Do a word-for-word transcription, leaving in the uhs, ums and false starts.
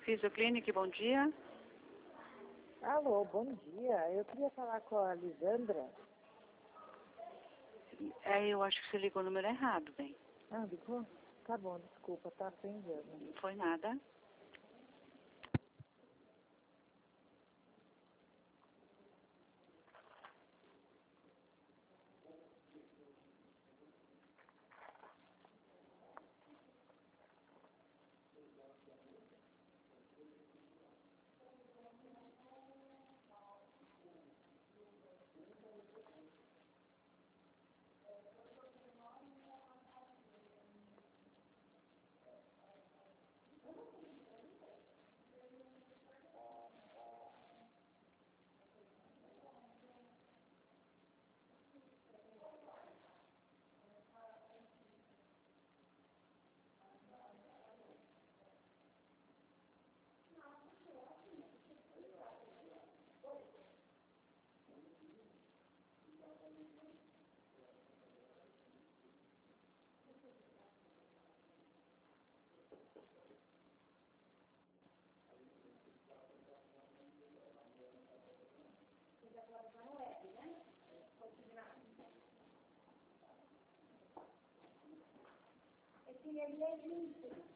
Fisioclinic, bom dia. Alô, bom dia. Eu queria falar com a Lisandra. É, eu acho que você ligou o número errado, bem. Ah, ligou? Tá bom, desculpa, tá aprendendo. Não foi nada. Ele é lindo.